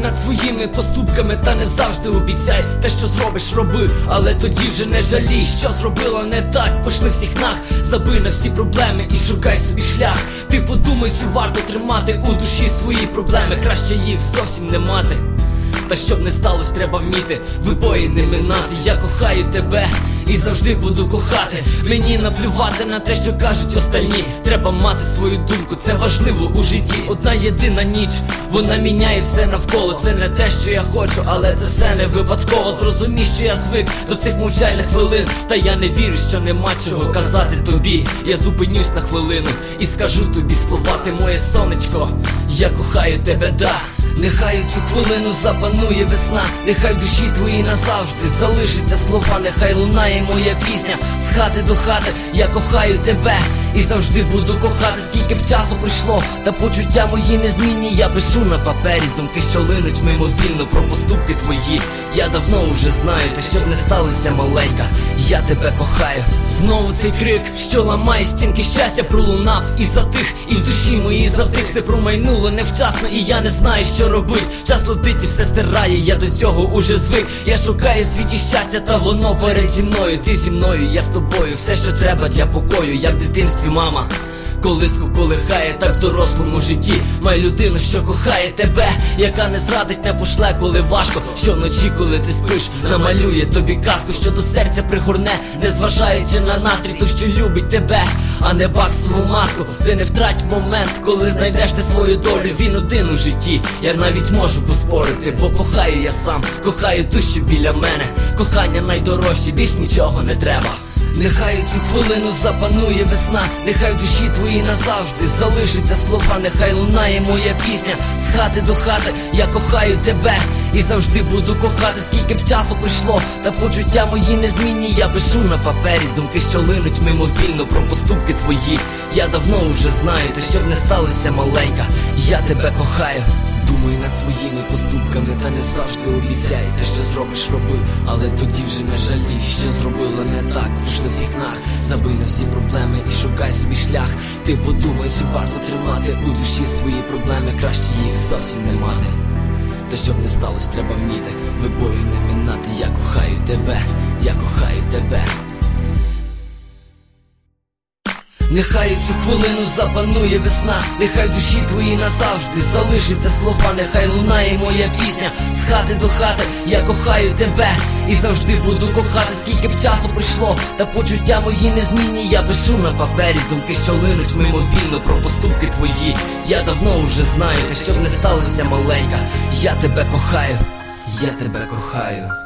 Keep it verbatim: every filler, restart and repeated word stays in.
над своїми поступками, та не завжди обіцяй. Те, що зробиш, роби, але тоді вже не жалій, що зробила не так. Пошли всіх нах, забий на всі проблеми і шукай собі шлях. Ти подумай, чи варто тримати у душі свої проблеми. Краще їх зовсім не мати. Та щоб не сталося, треба вміти вибої не минати. Я кохаю тебе і завжди буду кохати. Мені наплювати на те, що кажуть остальні. Треба мати свою думку, це важливо у житті. Одна єдина ніч, вона міняє все навколо. Це не те, що я хочу, але це все не випадково. Зрозумій, що я звик до цих мовчальних хвилин. Та я не вірю, що нема чого казати тобі. Я зупинюсь на хвилину і скажу тобі слова. Ти моє сонечко, я кохаю тебе, да. Нехай у цю хвилину запанує весна, нехай в душі твоїй назавжди залишиться слова. Нехай лунає моя пісня з хати до хати. Я кохаю тебе і завжди буду кохати. Скільки б часу пройшло, та почуття мої незмінні. Я пишу на папері думки, що линуть мимовільно про поступки твої. Я давно уже знаю, та щоб не сталося, маленька, я тебе кохаю. Знову цей крик, що ламає стінки щастя, пролунав і затих. І в душі моїй завтик все промайнуло невчасно, і я не знаю, що робить. Час летить і все стирає, я до цього уже звик. Я шукаю в світі щастя, та воно перед зі мною. Ти зі мною, я з тобою, все, що треба для покою. Як в дитинстві мама колиску колихає, так в дорослому житті май людину, що кохає тебе, яка не зрадить, не пошле, коли важко. Що вночі, коли ти спиш, намалює тобі казку, що до серця пригорне, незважаючи на настрій. То, що любить тебе, а не баксову маску. Ти не втрать момент, коли знайдеш ти свою долю. Він один у житті, я навіть можу поспорити, бо кохаю я сам, кохаю ту, що біля мене. Кохання найдорожче, більш нічого не треба. Нехай у цю хвилину запанує весна, нехай в душі твоїй назавжди залишиться слова. Нехай лунає моя пісня з хати до хати. Я кохаю тебе і завжди буду кохати. Скільки б часу пройшло, та почуття мої незмінні. Я пишу на папері думки, що линуть мимовільно про поступки твої. Я давно уже знаю, та щоб не сталося, маленька, я тебе кохаю. Думай над своїми поступками, та не завжди обіцяй. Те, що зробиш, роби, але тоді вже не жалій, що зробила не так. Пішли всіх нах, забий на всі проблеми і шукай собі шлях. Ти подумай, чи варто тримати у душі свої проблеми. Краще їх зовсім не мати. Та щоб не сталося, треба вміти вибою не минати. Я кохаю тебе, я кохаю тебе. Нехай у цю хвилину запанує весна, нехай в душі твоїй назавжди залишиться слова. Нехай лунає моя пісня з хати до хати. Я кохаю тебе і завжди буду кохати. Скільки б часу пройшло, та почуття мої незмінні. Я пишу на папері думки, що линуть мимовільно про поступки твої. Я давно уже знаю, та щоб не сталося, маленька, я тебе кохаю, я тебе кохаю.